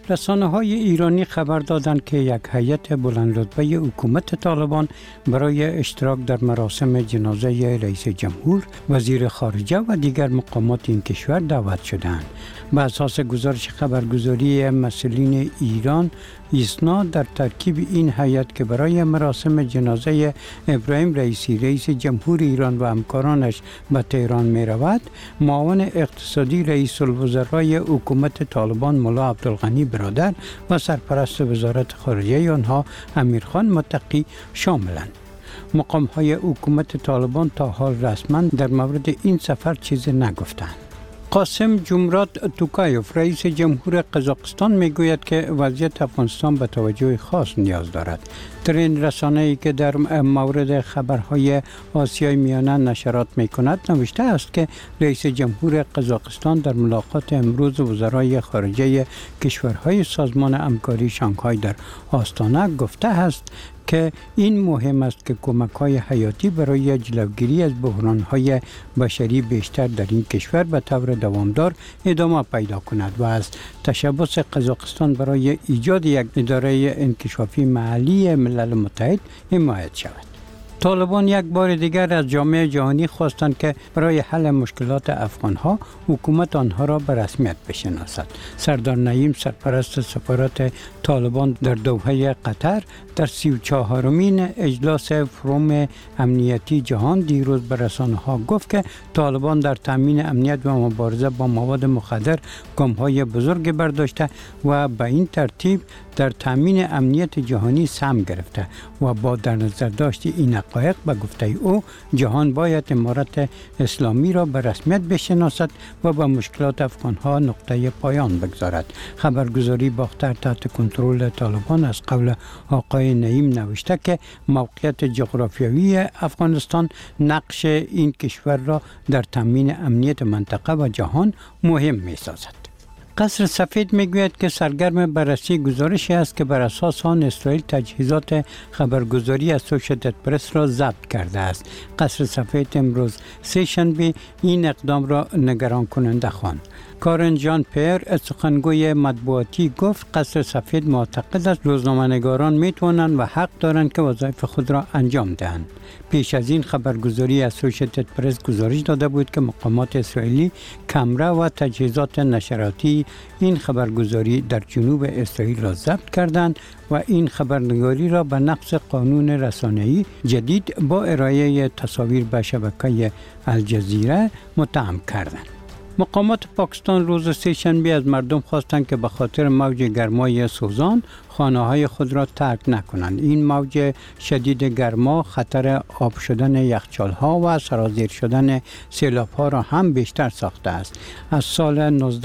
رسانه‌های ایرانی خبر دادند که یک هیئت بلندرتبه حکومت طالبان برای اشتراک در مراسم جنازه رئیس جمهور، وزیر خارجه و دیگر مقامات این کشور دعوت شدند. به اساس گزارش خبرگزاری مسئولین ایران ایسنا، در ترکیب این هیئت که برای مراسم جنازه ابراهیم رئیسی رئیس جمهور ایران و همکارانش به تهران می رود، معاون اقتصادی رئیس الوزرای حکومت طالبان مولا عبدالغنی برادر و سرپرست وزارت خارجه آنها امیرخان متقی شاملند. مقام‌های حکومت طالبان تا حال رسما در مورد این سفر چیزی نگفتند. قاسم جمرات توکایوف رئیس جمهور قزاقستان میگوید که وضعیت افغانستان به توجه خاص نیاز دارد. در این رسانه‌ای که در مورد خبرهای آسیای میانه نشرات میکند نوشته است که رئیس جمهور قزاقستان در ملاقات امروز وزرای خارجه کشورهای سازمان همکاری شانگهای در آستانه گفته است که این مهم است که کمک‌های حیاتی برای جلوگیری از بحران‌های بشری بیشتر در این کشور به طور دوامدار ادامه پیدا کند و از تشبث قزاقستان برای ایجاد یک اداره انکشافی محلی ملل متحد حمایت شود. طالبان یک بار دیگر از جامعه جهانی خواستند که برای حل مشکلات افغانها حکومت آنها را به رسمیت بشناسد. سردار نعیم سرپرست سفارت طالبان در دوحه قطر در 34مین اجلاس فروم امنیتی جهان دیروز به رسانه‌ها گفت که طالبان در تامین امنیت و مبارزه با مواد مخدر گام‌های بزرگ برداشته و به این ترتیب در تامین امنیت جهانی سهم گرفته و با در نظر داشت این حقایق به گفته او جهان باید امارت اسلامی را به رسمیت بشناسد و به مشکلات افغانها نقطه پایان بگذارد. خبرگزاری باختر تحت کنترل طالبان از قول آقای نعیم نوشته که موقعیت جغرافیایی افغانستان نقش این کشور را در تامین امنیت منطقه و جهان مهم می‌سازد. قصر سفید میگوید که سرگرم بررسی گزارشی است که بر اساس آن اسرائیل تجهیزات خبرگزاری اسوسییتد پرس را ضبط کرده است. قصر سفید امروز سه‌شنبه این اقدام را نگران کننده خواند. کارن جان پیر سخنگوی مطبوعاتی گفت قصر سفید معتقد است روزنامه‌نگاران میتوانند و حق دارند که وظایف خود را انجام دهند. پیش از این خبرگزاری اسوسییتد پرس گزارش داده بود که مقامات اسرائیلی کامرا و تجهیزات نشراتی این خبرگزاری در جنوب اسرائیل را ضبط کردند و این خبرنگاری را به نقض قانون رسانه‌ای جدید با ارائه تصاویر به شبکه الجزیره متهم کردند. مقامات پاکستان روز سه‌شنبه از مردم خواستند که به خاطر موج گرمای سوزان خانه‌های خود را ترک نکنند. این موج شدید گرما خطر آب شدن یخچال‌ها و سرازیر شدن سیلاب‌ها را هم بیشتر ساخته است. از سال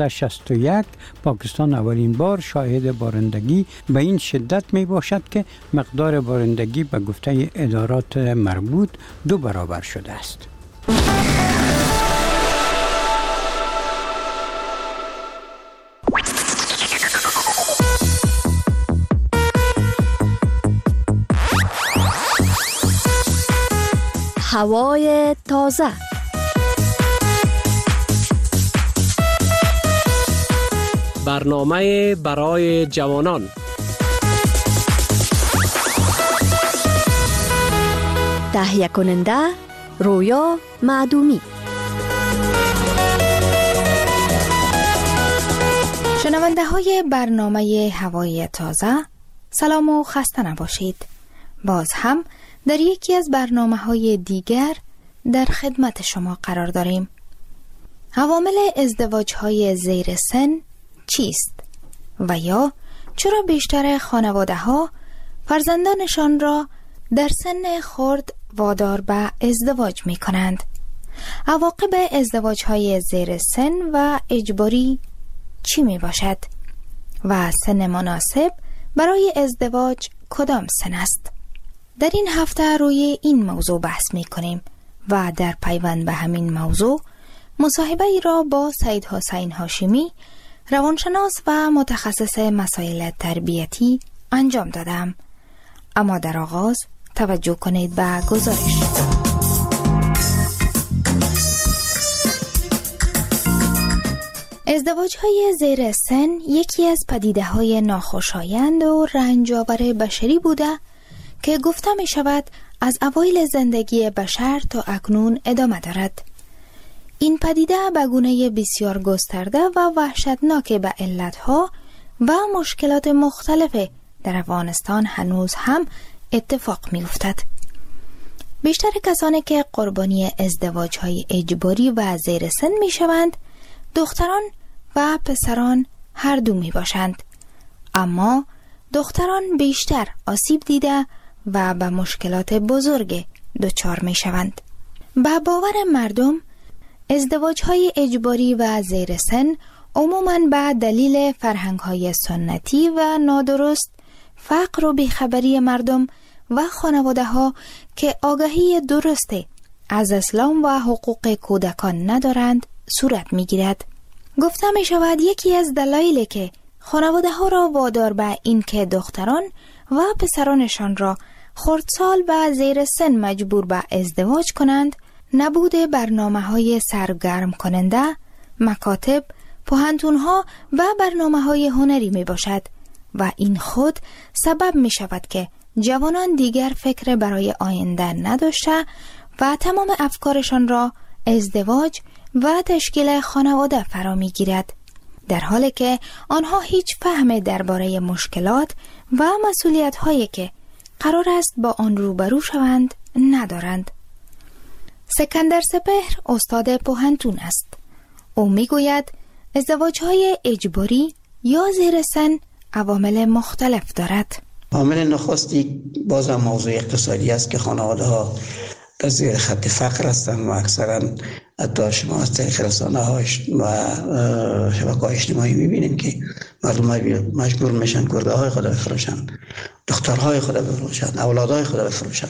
1961 پاکستان اولین بار شاهد بارندگی به این شدت می باشد که مقدار بارندگی به گفته ادارات مربوط 2 برابر شده است. هوای تازه. برنامه برای جوانان. تهیه کننده رویا معدومی. شنونده های برنامه هوای تازه، سلام و خسته نباشید. باز هم در یکی از برنامه‌های دیگر در خدمت شما قرار داریم. عوامل ازدواج‌های زیر سن چیست؟ و یا چرا بیشتر خانواده‌ها فرزندانشان را در سن خرد وادار به ازدواج می‌کنند؟ عواقب ازدواج‌های زیر سن و اجباری چی می‌باشد؟ و سن مناسب برای ازدواج کدام سن است؟ در این هفته روی این موضوع بحث می کنیم و در پیوند به همین موضوع مصاحبه ای را با سید حسین هاشمی، روانشناس و متخصص مسائل تربیتی انجام دادم. اما در آغاز توجه کنید به گزارش. ازدواج‌های زیر سن یکی از پدیده‌های ناخوشایند و رنج‌آور بشری بوده که گفته می شود از اوایل زندگی بشر تا اکنون ادامه دارد. این پدیده به گونه بسیار گسترده و وحشتناک به علتها و مشکلات مختلف در افغانستان هنوز هم اتفاق می افتد. بیشتر کسانی که قربانی ازدواج‌های اجباری و زیر سن می شوند دختران و پسران هر دو می باشند، اما دختران بیشتر آسیب دیده و به مشکلات بزرگ دچار می شوند. به باور مردم ازدواج‌های اجباری و زیر سن عموماً به دلیل فرهنگ‌های سنتی و نادرست، فقر و بیخبری مردم و خانواده‌ها که آگاهی درستی از اسلام و حقوق کودکان ندارند صورت می‌گیرد. گفته می‌شود یکی از دلایلی که خانواده‌ها را وادار به این که دختران و پسرانشان را خردسال و زیر سن مجبور به ازدواج کنند، نبود برنامه‌های سرگرم کننده، مکاتب، پوهنتون‌ها و برنامه‌های هنری میباشد و این خود سبب می‌شود که جوانان دیگر فکر برای آینده نداشته و تمام افکارشان را ازدواج و تشکیل خانواده فرا می‌گیرد، در حالی که آنها هیچ فهم درباره مشکلات و مسئولیت‌هایی که قرار است با آن روبرو شوند ندارند. سکندر سپهر استاد پوهنتون است. او میگوید ازدواج‌های اجباری یا زیر سن عوامل مختلف دارد. عامل نخستی بازم موضوع اقتصادی است که خانواده‌ها در زیر خط فقر هستند و اکثرا حتی شما از طریق رسانه‌ها و شبکه‌های اجتماعی می‌بینید که مردم مجبور میشن کرده‌های خود بفروشن، دخترهای خود بفروشن، اولادهای خود بفروشن.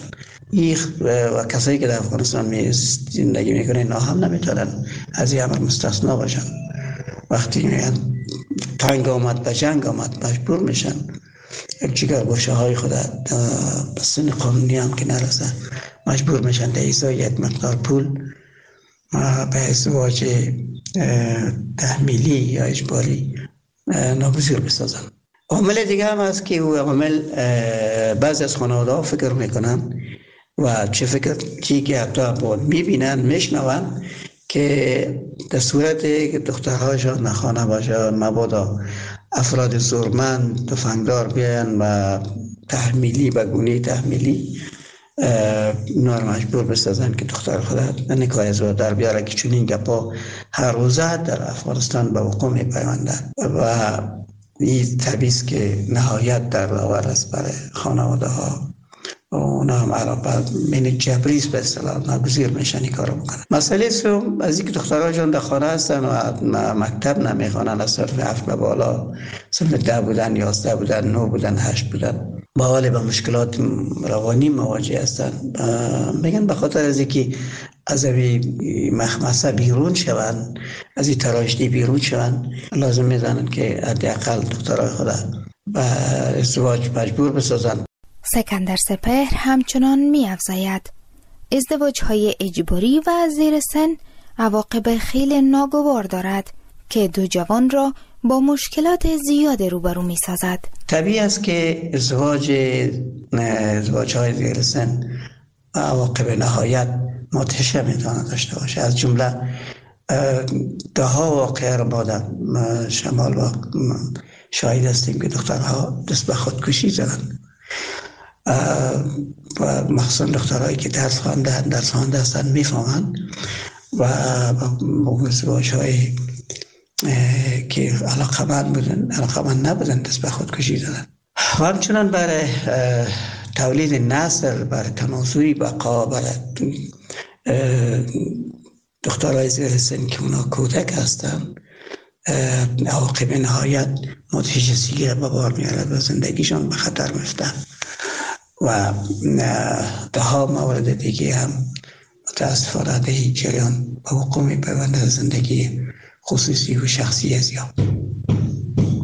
و کسایی که در افغانستان زندگی میکنن اینا هم نمیتونن از این امر مستثنا باشن. وقتی تنگ آمد و جنگ آمد مجبور میشن جگر گوشه های خود به سن قانونی هم که نرسه مجبور میشن در ازای یک مقدار پول به ازدواج تحمیلی یا اجباری ناگزیر بسازن. عامل دیگه هم هست که او عامل بعضی از خانواده ها فکر میکنن و چی که حتی میبینن میشنون که در صورت که دخترهاشان نخانه باشن مبادا افراد زورمند تفنگدار بیان و تحمیلی به گونه تحمیلی نار مجبور بسازن که دختر خود نکاح ازدواج در بیاره که چون این گپا هر روزه در افغانستان به وقوع میپیوندن و این تبعیض که نهایت در داور است برای خانواده ها و اونا هم علاقه من جبریز به اصطلاح ناگزیر میشن این کارو بکنن. مسئله سوم از اینکه دخترهاشون در خانه هستن و مکتب نمیخوانن، از صرف 7 به بالا صرف 10 بودن 11 بودن 9 بودن 8 بودن با حال به مشکلات روانی مواجه هستن. میگن به خاطر از اینکه از این مخمسه بیرون شوند، از این تراژدی بیرون شوند، لازم میدانن که حداقل دخترهای خود به ازدواج مجبور بسازن. سکندر سپهر همچنان می‌افزاید ازدواج‌های اجباری و زیر سن عواقب خیلی ناگوار دارد که دو جوان را با مشکلات زیاد روبرو می‌سازد. طبیعی است که ازدواج‌های زیر سن عواقب نهایت مدهشه میتواند داشته باشه. از جمله ده ها واقعه را ما در شمال و شاهد هستیم که دخترها دست به خودکشی زدند و مخصوصا دخترهایی که درس خوانده هستند میفهمند و با ازدواج‌های که علاقمند نبودن دست به خودکشی زدن. و همچنان برای تولید نسل، برای تناسلی بقا، برای دخترهای زیر سن که اونا کودک هستن عواقب نهایت مدهشی را به بار میارد و زندگیشان به خطر میفتن و ده ها مورد دیگه هم متاسفانه در این جریان به وقوع میپیوندد زندگی خصوصی و شخصی از یا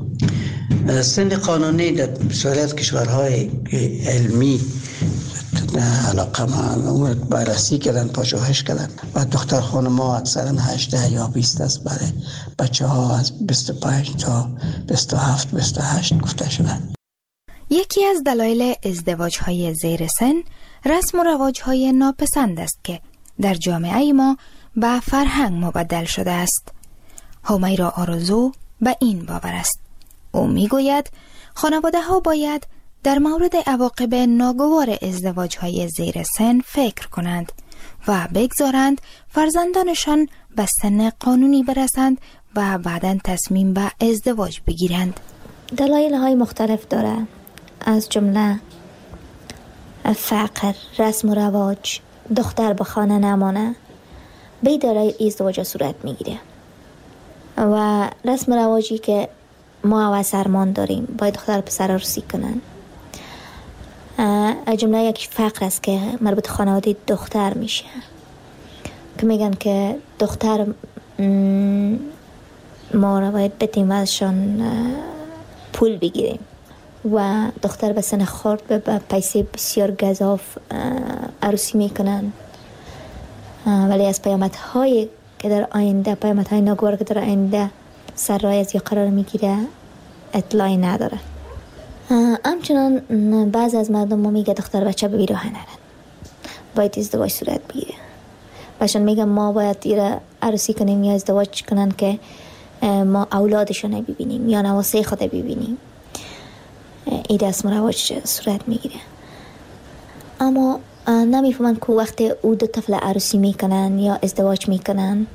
سن قانونی در بسیاری از کشورهای علمی علاقه ما بررسی کردن، پژوهش کردن و دختر خانم‌ها اکثرا 18 یا 20 است، برای بچه‌ها از 25 تا 27 28 گفته شده. یکی از دلایل ازدواج‌های زیر سن رسم و رواج‌های ناپسند است که در جامعه ما به فرهنگ مبدل شده است. همیرا آرزو به این باور است. او میگوید خانواده‌ها باید در مورد عواقب ناگوار ازدواج‌های زیر سن فکر کنند و بگذارند فرزندانشان به سن قانونی برسند و بعداً تصمیم به ازدواج بگیرند. دلایل‌های مختلف داره، از جمله فقر، رسم و رواج، دختر به خانه نمانه، به دارای ازدواج صورت میگیره و رسم و رواجی که ما و سرمان داریم باید دختر پسر عروسی کنن. از جمله یک فقر است که مربوط خانواده دختر میشه که میگن که دختر ما رو باید بتیم ازشان پول بگیریم و دختر به سن خورد به پیسه بسیار گزاف عروسی میکنن، ولی از پیامدهای که در آینده، پیامدهای ناگوار که در آینده سر راه از یا قرار میگیره اطلاعی نداره. همچنان بعض از مردم ما میگه دختر بچه به بیراه نرن، باید ازدواج صورت بگیره. باشن میگن ما باید ایره عروسی کنیم یا ازدواج کنن که ما اولادشون ببینیم یا نواسه خود ببینیم. این رسم و رواج صورت میگیره، اما نمیفهمن که وقتی او دو طفل عروسی میکنن یا ازدواج میکنن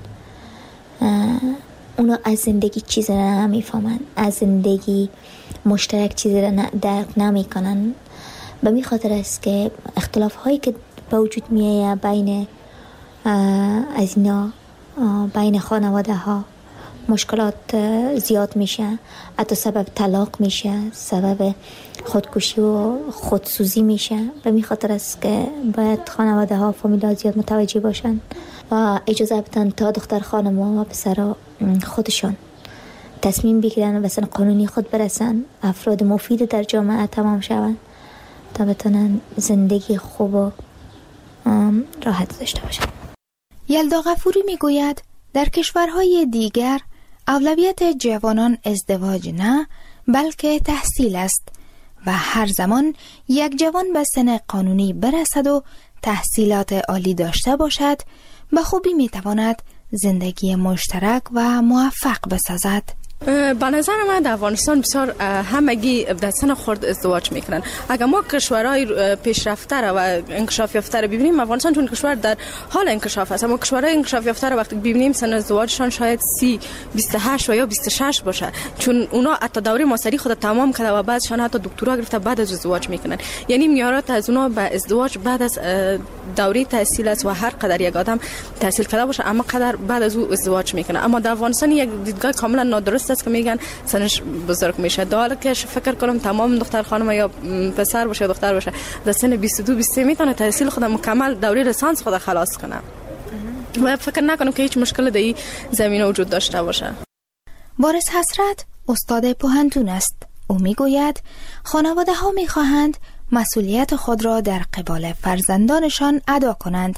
اونا از زندگی چیزی نمیفهمن، از زندگی مشترک چیزی را درک نمیکنن. به می خاطر است که اختلاف هایی که به وجود میایه بین از اینا، بین خانواده ها مشکلات زیاد میشه، حتی سبب طلاق میشه، سبب خودکشی و خودسوزی میشه. به می خاطر است که باید خانواده ها فامیلا زیاد متوجه باشن و اجازه بدن تا دختر خانم و پسر خودشون تصمیم بگیرن و به سن قانونی خود برسن، افراد مفید در جامعه تمام شون تا بتونن زندگی خوب و راحت داشته باشن. یلدا غفوری میگوید در کشورهای دیگر اولویت جوانان ازدواج نه بلکه تحصیل است و هر زمان یک جوان به سن قانونی برسد و تحصیلات عالی داشته باشد به خوبی میتواند زندگی مشترک و موفق بسازد. به نظر من در افغانستان بسیار همگی در سن خرد ازدواج میکنن. اگر ما کشورهای پیشرفته را و انکشاف یافته را ببینیم، افغانستان چون کشور در حال انکشاف است، اما کشورهای انکشاف یافته را وقتی ببینیم سن ازدواجشان شاید 30 28 و یا 26 باشه، چون اونا حتی دوره ماستری خود تمام کرده و بعدشان حتی دکترا گرفته بعد از ازدواج میکنن. یعنی میارات از اونا به ازدواج بعد از دوره تحصیل است و هر قدر یک آدم تحصیل کرده باشه اما قدر بعد از او ازدواج میکنه. اما در افغانستان یک دیدگاه کاملا نادرست است که میگن سنش بزرگ میشه. در حالی که فکر کنم تمام دختر خانم یا پسر باشه یا دختر باشه در سن 22 23 میتونه تحصیل خود مکمل دوره لیسانس خود خلاص کنه و فکر نکنم که هیچ مشکل در این زمینه وجود داشته باشه. بارس حسرت استاد پوهنتون است. او میگوید خانواده ها میخواهند مسئولیت خود را در قبال فرزندانشان ادا کنند،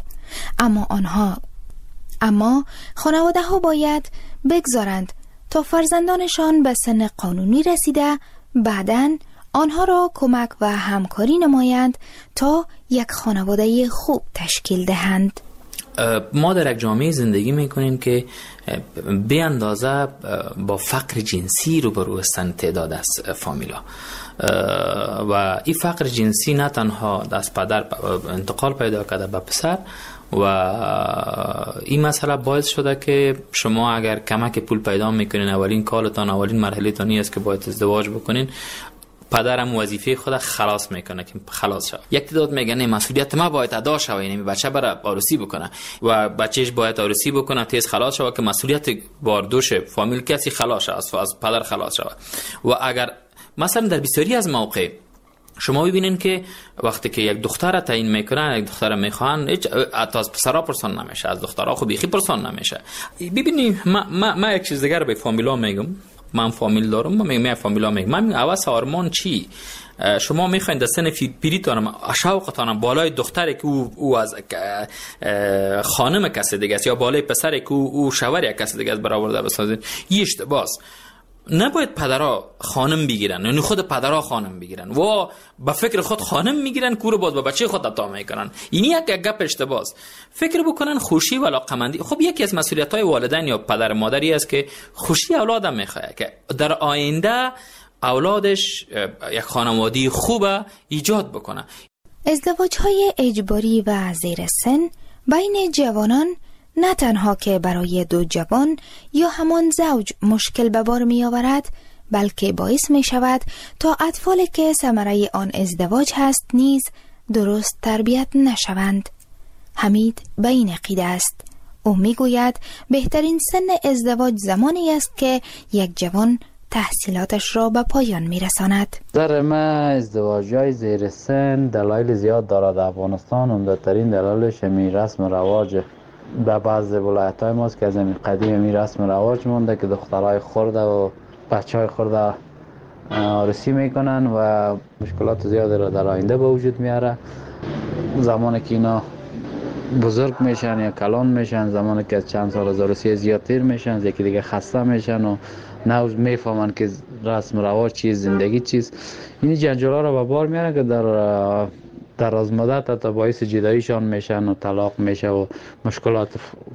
اما خانواده ها باید بگذارند تا فرزندانشان به سن قانونی رسیده بعداً آنها را کمک و همکاری نمایند تا یک خانواده خوب تشکیل دهند. ما در یک جامعه زندگی میکنیم که به اندازه با فقر جنسی روبرو هستند تعداد از فامیلا و این فقر جنسی نه تنها از پدر انتقال پیدا کرده به پسر و این مسئله باعث شده که شما اگر کمک پول پیدا میکنین اولین کالتان اولین مرحله تانی است که باید ازدواج بکنین، پدرم وظیفه خود خلاص میکنه که خلاص شد. یک تعداد میگن مسئولیت ما باید ادا شه، یعنی بچه برای عروسی بکنه و بچهش باید عروسی بکنه تیز خلاص شه که مسئولیت باردوش فامیل کسی خلاص شه، از پدر خلاص شه. و اگر مثلا در بسیاری از مواقع شما ببینین که وقتی که یک دختر تعیین میکنن، یک دختر میخوان، هیچ از پسرا پرسان نمیشه، از دخترها خو بیخی پرسان نمیشه. ببینید ما یک چیز دیگه رو به فامیلا میگم. من فامیل دارم، من فامیلا میگم من عوض آرمان چی؟ شما میخواین در سن پیریتان شوقتان بالای دختری که او از خانم کسی دیگه است یا بالای پسری که او شوهر کسی دیگه است برآورده بسازید. این اشتباهه. نباید پدرها خانم بگیرن، یعنی خود پدرها خانم بگیرن و با فکر خود خانم میگیرن کور باز با بچه خود عطا میکنن. این یک گپ اشتباهه. فکر بکنن خوشی و علاقمندی. خب یکی از مسئولیت‌های والدین یا پدر مادری است که خوشی اولادم میخواد که در آینده اولادش یک خانواده خوبه ایجاد بکنه. ازدواج‌های اجباری و زیر سن بین جوانان نه تنها که برای دو جوان یا همان زوج مشکل به بار می آورد، بلکه باعث می شود تا اطفالی که ثمره آن ازدواج هست نیز درست تربیت نشوند. حمید به این عقیده است. او می گوید بهترین سن ازدواج زمانی است که یک جوان تحصیلاتش را به پایان می رساند. در من ازدواج‌های زیر سن دلایل زیاد دارد. افغانستان عمده‌ترین دلایلش همین رسم و رواج به بعض ولایت‌های ماست که از این قدیم می رسم رواج مونده که دخترای خرده و بچهای خرده عروسی میکنن و مشکلات زیادی را در آینده به وجود میاره. زمانی که اینا بزرگ میشن یا کلان میشن، زمانی که از چند سال از عروسی زیاد تیر میشن، یکی دیگه خسته میشن و نه میفهمن که رسم رواج چیه، زندگی چیست. این جنجالا را به بار میاره که در از مدت حتی باعث جداییشان میشن و طلاق میشه و مشکلات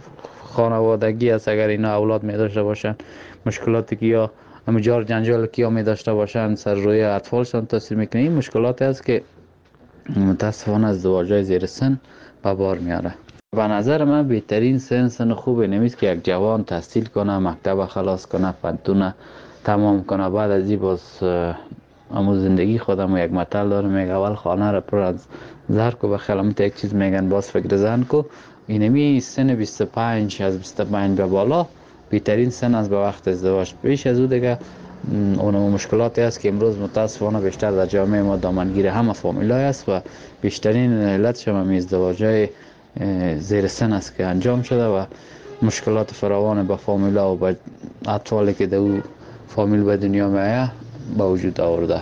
خانوادگی است. اگر اینا اولاد می داشته باشن، مشکلاتی که یا همجار جنجال که یا می داشته باشن سر روی اطفالشان تاثیر میکنه. این مشکلاتی است که متاسفانه ازدواج‌های زیر سن به بار میاره. به نظر من بهترین سن خوبه نمیست که یک جوان تحصیل کنه، مکتب خلاص کنه، پنتونه تمام کنه، بعد از این باز اما زندگی خودم یک مطل دارم میگه اول خانه را پر از زر کو بخیلمت یک چیز میگن باز فکر زن کو. اینمی سن 25 از 25 به بالا بهترین سن از به وقت ازدواج. پیش از او دیگه اون مشکلاتی است که امروز متاسفانه بیشتر در جامعه ما دامنگیر همه فامیلای است و بیشترین علتش هم ازدواج‌های زیر سن است که انجام شده و مشکلات فراوان با فامیلا و با اطفالی که در فامیل به دنیا میآید با وجود آورده.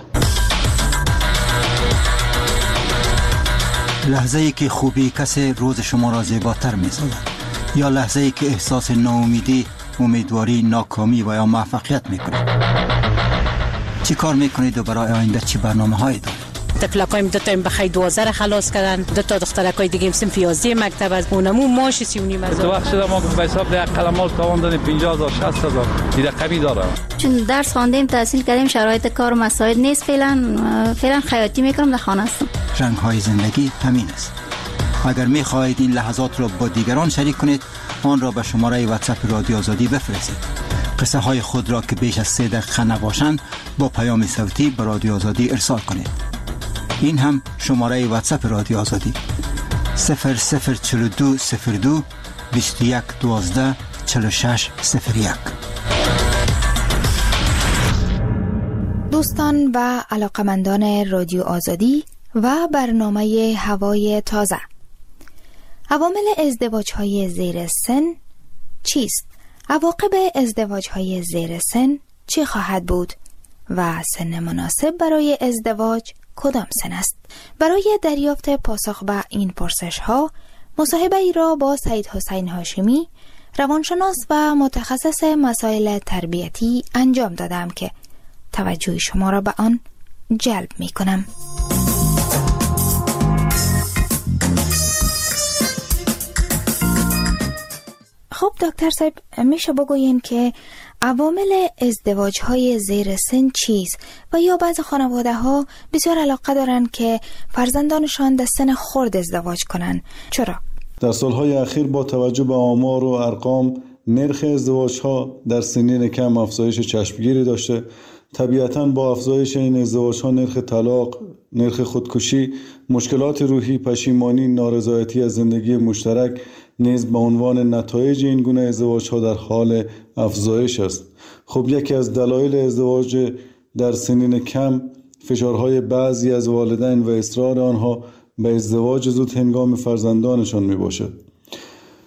لحظه ای که خوبی کسی روز شما را زیباتر می‌سازد یا لحظه ای که احساس ناامیدی، امیدواری، ناکامی و یا موفقیت می‌کنید. چی کار می‌کنید و برای آینده چی برنامه‌هایی دارید؟ تکلکایم دو تا بخای 12 خلاص کردن، دو تا دخترکای دیگه صنف 11 مکتب از اونمو ماش 39 هزار. تو وقت شده ما به حساب یک قلمال تاوان دادیم 50000 60000 این رقمی داره. چون درس خواندیم، تحصیل کردیم، شرایط کار و مساعد نیست. فعلا خیاطی میکنم، در خانه هستم. رنگ‌های زندگی همین است. اگر می‌خواهید این لحظات را با دیگران شریک کنید، آن را به شماره واتساپ رادیو آزادی بفرستید. قصه های خود را که بیش از 3 دقیقه نباشند با پیام صوتی به رادیو آزادی ارسال کنید. این هم شماره واتساپ رادیو آزادی 004202 21 12 46 01. دوستان و علاقمندان رادیو آزادی و برنامه هوای تازه، عوامل ازدواج‌های زیر سن چیست؟ عواقب ازدواج‌های زیر سن چی خواهد بود؟ و سن مناسب برای ازدواج کدام سن است؟ برای دریافت پاسخ به این پرسش‌ها مصاحبه ای را با سید حسین هاشمی، روانشناس و متخصص مسائل تربیتی انجام دادم که توجه شما را به آن جلب می کنم. خب دکتر صاحب، میشه بگوین که عوامل ازدواج‌های زیر سن چیست و یا بعض خانواده‌ها بسیار علاقه دارن که فرزندانشان در سن خرد ازدواج کنن؟ چرا؟ در سالهای اخیر با توجه به آمار و ارقام نرخ ازدواج‌ها در سنین کم افزایش چشمگیری داشته. طبیعتاً با افزایش این ازدواج‌ها نرخ طلاق، نرخ خودکشی، مشکلات روحی، پشیمانی، نارضایتی از زندگی مشترک نیز به عنوان نتایج این گونه ازدواج‌ها در حال افزایش است. خب یکی از دلایل ازدواج در سنین کم فشارهای بعضی از والدین و اصرار آنها به ازدواج زود هنگام فرزندانشان می باشد.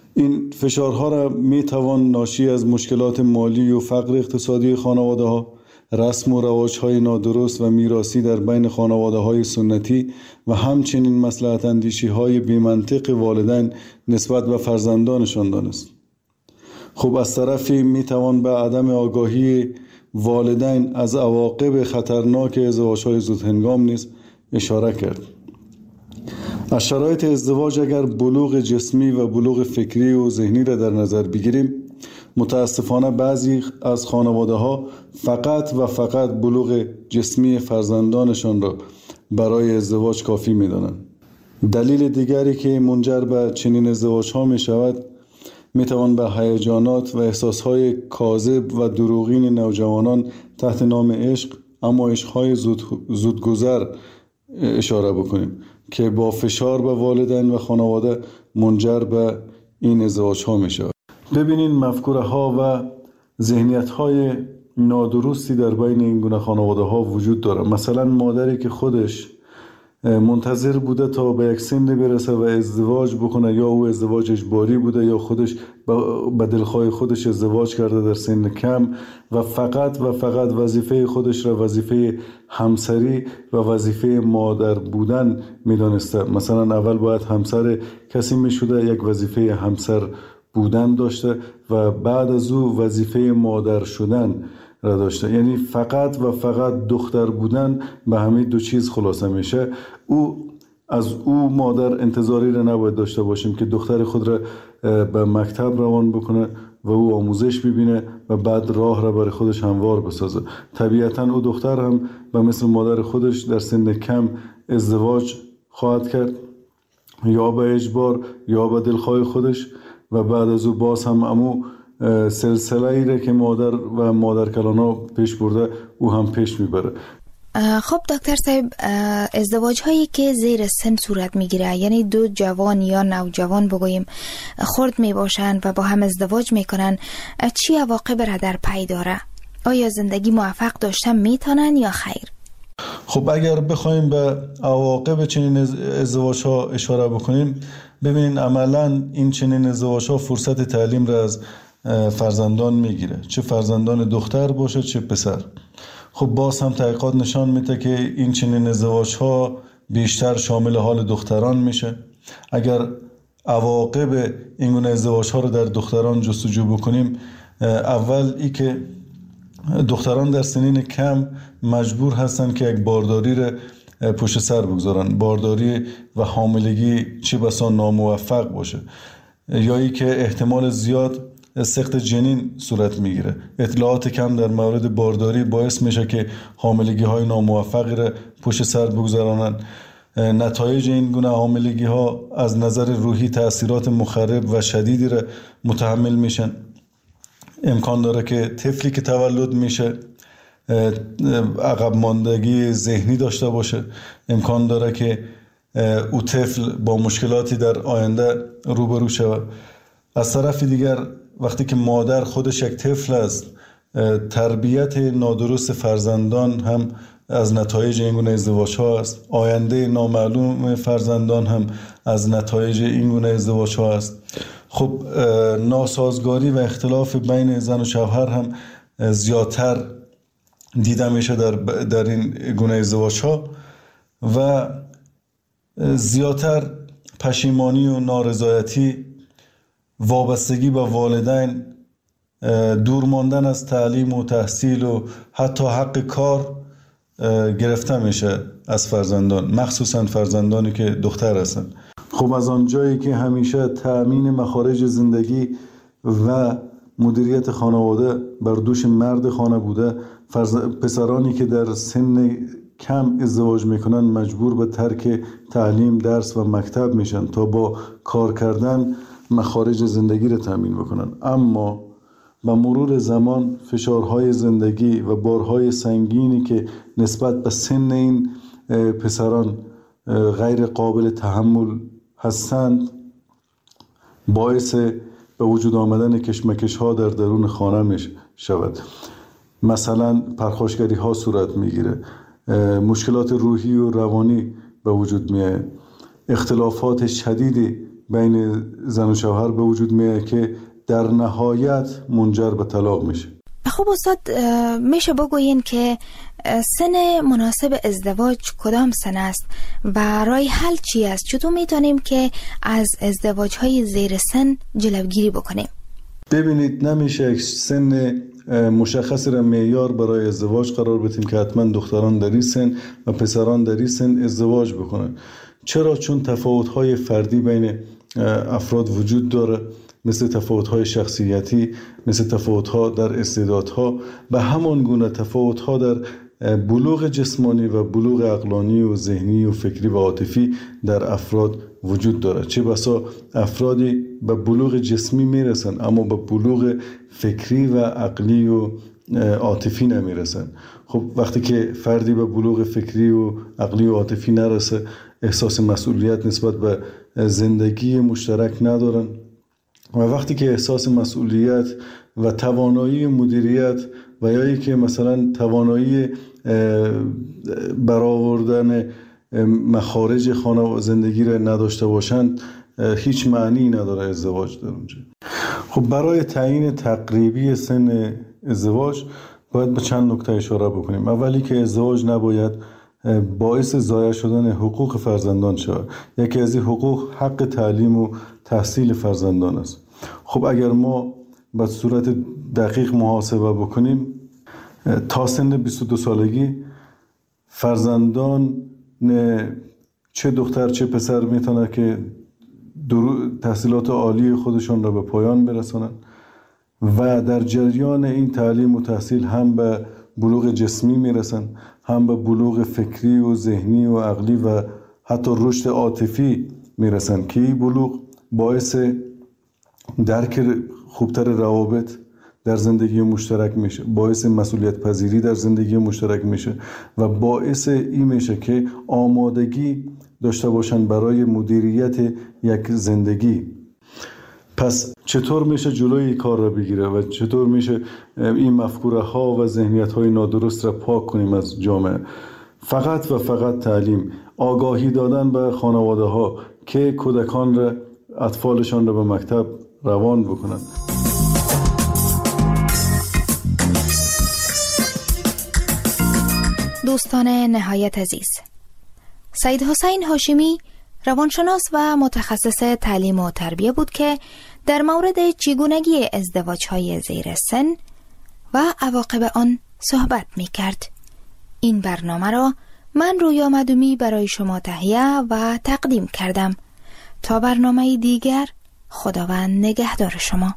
این فشارها را می توان ناشی از مشکلات مالی و فقر اقتصادی خانواده ها، رسم و رواج‌های نادرست و میراثی در بین خانواده‌های سنتی و همچنین مصلحت اندیشی‌های بی‌منطق والدین نسبت به فرزندانشان دانست. خب از طرفی می توان به عدم آگاهی والدین از عواقب خطرناک ازدواج‌های زودهنگام نیز اشاره کرد. از شرایط ازدواج اگر بلوغ جسمی و بلوغ فکری و ذهنی را در نظر بگیریم، متاسفانه بعضی از خانواده‌ها فقط و فقط بلوغ جسمی فرزندانشان را برای ازدواج کافی می‌دانند. دلیل دیگری که منجر به چنین ازدواج‌ها می‌شود، می‌توان به هیجانات و احساس‌های کاذب و دروغین نوجوانان تحت نام عشق، اما عشق‌های زودگذر اشاره بکنیم که با فشار به والدین و خانواده منجر به این ازدواج‌ها می‌شود. ببینین مفکوره ها و ذهنیت های نادرستی در بین این گونه خانواده ها وجود داره. مثلا مادری که خودش منتظر بوده تا به یک سن برسه و ازدواج بکنه، یا او ازدواج اجباری بوده یا خودش به دلخواه خودش ازدواج کرده در سن کم و فقط وظیفه خودش را وظیفه همسری و وظیفه مادر بودن میدانسته. مثلا اول باید همسر کسی میشده، یک وظیفه همسر بودن داشته و بعد از او وظیفه مادر شدن را داشته. یعنی فقط دختر بودن به همین دو چیز خلاصه میشه. از او مادر انتظاری را نباید داشته باشیم که دختر خود را به مکتب روان بکنه و او آموزش ببینه و بعد راه را برای خودش هموار بسازه. طبیعتا او دختر هم به مثل مادر خودش در سن کم ازدواج خواهد کرد، یا به اجبار یا به دلخواه خودش، و بعد از او باز هم امو سلسله ای را که مادر و مادرکلانا پیش برده او هم پیش میبره. خب دکتر صاحب، ازدواج هایی که زیر سن صورت میگیره، یعنی دو جوان یا نوجوان بگوییم خرد میباشند و با هم ازدواج میکنن، چی عواقب را در پی داره؟ آیا زندگی موفق داشتن میتونن یا خیر؟ خب اگر بخوایم به عواقب چنین ازدواج ها اشاره بکنیم، ببینین عملا این چنین ازدواج ها فرصت تعلیم را از فرزندان میگیره، چه فرزندان دختر باشه چه پسر. خب باز هم تحقیقات نشان میده که این چنین ازدواج ها بیشتر شامل حال دختران میشه. اگر عواقب این گونه ازدواج ها رو در دختران جستجو بکنیم، اول ای که دختران در سنین کم مجبور هستن که یک بارداری را پشت سر بگذارن. بارداری و حاملگی چه بسا ناموفق باشه، یا ای که احتمال زیاد سقط جنین صورت میگیره. اطلاعات کم در مورد بارداری باعث میشه که حاملگی های ناموفقی را پشت سر بگذارن. نتایج این گونه حاملگی ها از نظر روحی تأثیرات مخرب و شدیدی را متحمل میشن. امکان داره که طفلی که تولد میشه عقب ماندگی ذهنی داشته باشه. امکان داره که او طفل با مشکلاتی در آینده روبرو شود. از طرف دیگر وقتی که مادر خودش یک طفل است، تربیت نادرست فرزندان هم از نتایج این گونه ازدواج ها است. آینده نامعلوم فرزندان هم از نتایج این گونه ازدواج ها است. خب ناسازگاری و اختلاف بین زن و شوهر هم زیادتر دیده میشه در این گونه ازدواج ها و زیادتر پشیمانی و نارضایتی، وابستگی به والدین، دور ماندن از تعلیم و تحصیل و حتی حق کار گرفته میشه از فرزندان، مخصوصا فرزندانی که دختر هستن. خب از آنجایی که همیشه تأمین مخارج زندگی و مدیریت خانواده بر دوش مرد خانه بوده، پسرانی که در سن کم ازدواج میکنن مجبور به ترک تعلیم، درس و مکتب میشن تا با کار کردن مخارج زندگی را تأمین بکنن. اما با مرور زمان فشارهای زندگی و بارهای سنگینی که نسبت به سن این پسران غیر قابل تحمل هستند باعث به وجود آمدن کشمکش ها در درون خانه می شود. مثلا پرخاشگری ها صورت می گیره، مشکلات روحی و روانی به وجود می آید، اختلافات شدیدی بین زن و شوهر به وجود میاد که در نهایت منجر به طلاق میشه. خب استاد، میشه بگوین که سن مناسب ازدواج کدام سن است و راه حل چی است؟ چطور میتونیم که از ازدواج های زیر سن جلوگیری بکنیم؟ ببینید، نمیشه یک سن مشخصی را معیار برای ازدواج قرار بدیم که حتما دختران در این سن و پسران در این سن ازدواج بکنن. چرا؟ چون تفاوت‌های فردی بین افراد وجود داره، مثل تفاوت‌های شخصیتی، مثل تفاوت‌ها در استعدادها، به همان گونه تفاوت‌ها در بلوغ جسمانی و بلوغ عقلانی و ذهنی و فکری و عاطفی در افراد وجود داره. چه بسا افرادی به بلوغ جسمی میرسن اما به بلوغ فکری و عقلی و عاطفی نمیرسن. خب وقتی که فردی به بلوغ فکری و عقلی و عاطفی نرسه، احساس مسئولیت نسبت به زندگی مشترک ندارن و وقتی که احساس مسئولیت و توانایی مدیریت و یا که مثلا توانایی برآوردن مخارج خانه و زندگی را نداشته باشند، هیچ معنی نداره ازدواج در اونجا. خب برای تعیین تقریبی سن ازدواج باید به چند نکته اشاره بکنیم. اولی که ازدواج نباید باعث ضایع شدن حقوق فرزندان شود. یکی از این حقوق حق تعلیم و تحصیل فرزندان است. خب اگر ما به صورت دقیق محاسبه بکنیم، تا سن 22 سالگی فرزندان چه دختر چه پسر میتونه که تحصیلات عالی خودشون را به پایان برسانند و در جریان این تعلیم و تحصیل هم به بلوغ جسمی میرسن، هم به بلوغ فکری و ذهنی و عقلی و حتی رشد عاطفی میرسن که این بلوغ باعث درک خوبتر روابط در زندگی مشترک میشه، باعث مسئولیت پذیری در زندگی مشترک میشه و باعث این میشه که آمادگی داشته باشن برای مدیریت یک زندگی. پس چطور میشه جلوی این کار را بگیره و چطور میشه این مفکوره ها و ذهنیت های نادرست را پاک کنیم از جامعه؟ فقط و فقط تعلیم، آگاهی دادن به خانواده ها که کودکان را، اطفالشان را به مکتب روان بکنن. دوستان نهایت عزیز، سید حسین هاشمی روانشناس و متخصص تعلیم و تربیه بود که در مورد چگونگی ازدواج‌های زیر سن و عواقب آن صحبت می‌کرد. این برنامه را من رویا مدومی برای شما تهیه و تقدیم کردم. تا برنامه دیگر، خداوند نگهدار شما.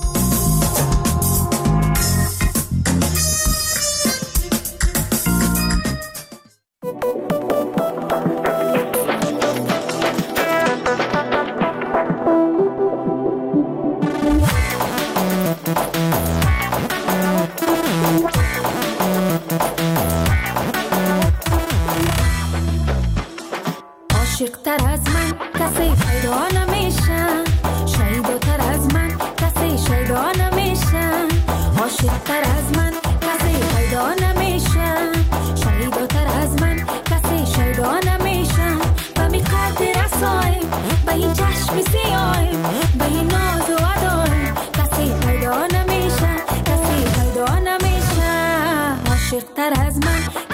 عاشق‌تر از من کسی پیدا نمیشه، شیداتر از من کسی شیدا نمیشه. عاشق‌تر از من کسی پیدا نمیشه، شیداتر از من کسی شیدا نمیشه. و می قدر رسایم به این چشم سیایم، به این ناز و ادایم، کسی پیدا نمیشه، کسی پیدا نمیشه. عاشق‌تر از من